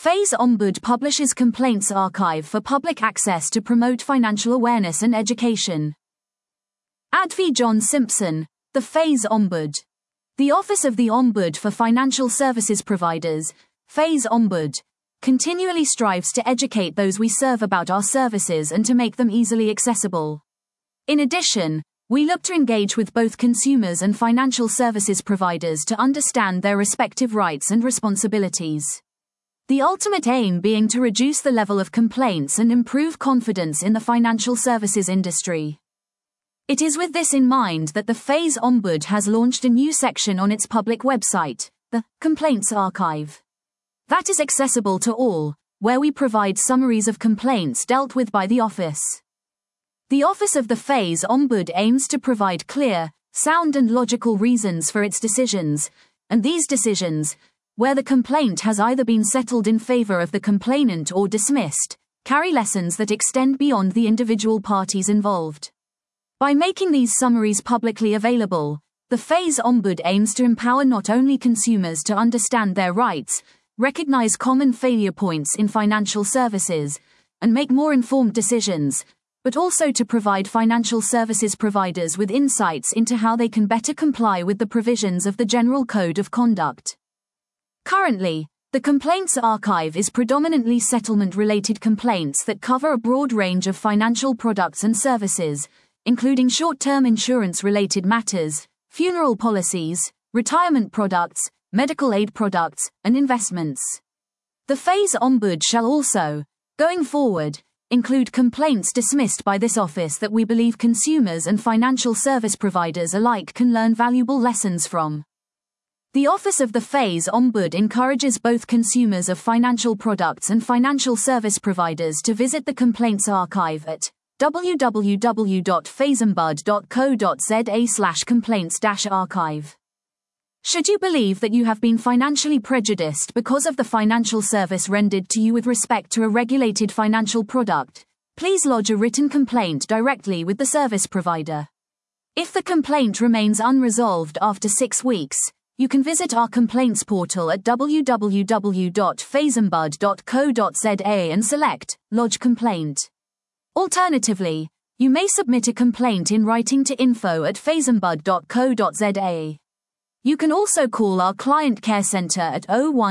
FaZe Ombud publishes complaints archive for public access to promote financial awareness and education. Advi John Simpson, the FaZe Ombud. The Office of the Ombud for Financial Services Providers, FaZe Ombud, continually strives to educate those we serve about our services and to make them easily accessible. In addition, we look to engage with both consumers and financial services providers to understand their respective rights and responsibilities. The ultimate aim being to reduce the level of complaints and improve confidence in the financial services industry. It is with this in mind that the FaZe Ombud has launched a new section on its public website, the Complaints Archive. That is accessible to all, where we provide summaries of complaints dealt with by the office. The Office of the FaZe Ombud aims to provide clear, sound and logical reasons for its decisions, and these decisions, where the complaint has either been settled in favor of the complainant or dismissed, carry lessons that extend beyond the individual parties involved. By making these summaries publicly available, the FaZe Ombud aims to empower not only consumers to understand their rights, recognize common failure points in financial services, and make more informed decisions, but also to provide financial services providers with insights into how they can better comply with the provisions of the General Code of Conduct. Currently, the Complaints Archive is predominantly settlement-related complaints that cover a broad range of financial products and services, including short-term insurance-related matters, funeral policies, retirement products, medical aid products, and investments. The FaZe Ombud shall also, going forward, include complaints dismissed by this office that we believe consumers and financial service providers alike can learn valuable lessons from. The Office of the FaZe Ombud encourages both consumers of financial products and financial service providers to visit the Complaints Archive at www.fazeombud.co.za/complaints-archive. Should you believe that you have been financially prejudiced because of the financial service rendered to you with respect to a regulated financial product, please lodge a written complaint directly with the service provider. If the complaint remains unresolved after 6 weeks, you can visit our complaints portal at www.fazeombud.co.za and select Lodge Complaint. Alternatively, you may submit a complaint in writing to info@fazeombud.co.za. You can also call our Client Care Center at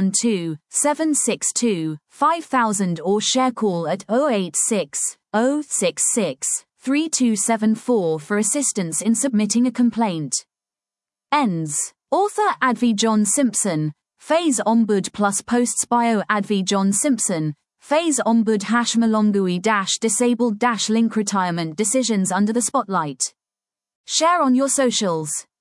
012-762-5000 or share call at 086-066-3274 for assistance in submitting a complaint. Ends. Author Advi John Simpson, FaZe Ombud plus posts bio Advi John Simpson, FaZe Ombud #Malongui disabled link retirement decisions under the spotlight. Share on your socials.